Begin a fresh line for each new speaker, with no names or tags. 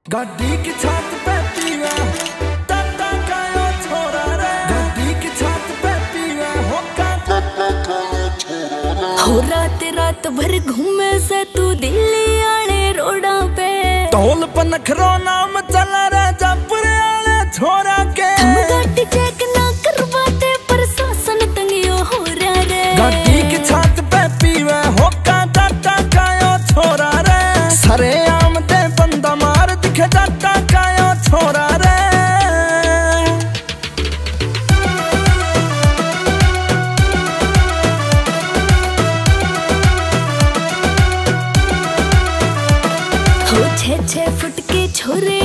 गाड़ी की छत पे पीवा टाटा कायो छोरा रे। गाड़ी की छत पे पीवा हो टाटा कायो छोरा रे।
हो रात भर घूमे से तू दिल्ली आले रोडा पे।
टोल पर नखरो नाम चला रे जयपुर आले छोरा के।
हम गाड़ी चेक ना करवाते प्रशासन तंगियो हो रहा रे।
गाड़ी की छत पे पीवा हो टाटा कायो छोरा रे। सरे आम दे बंदा मार दिखे टाटा कायो छोरा रे।
हो 6-6 फुट के छोरे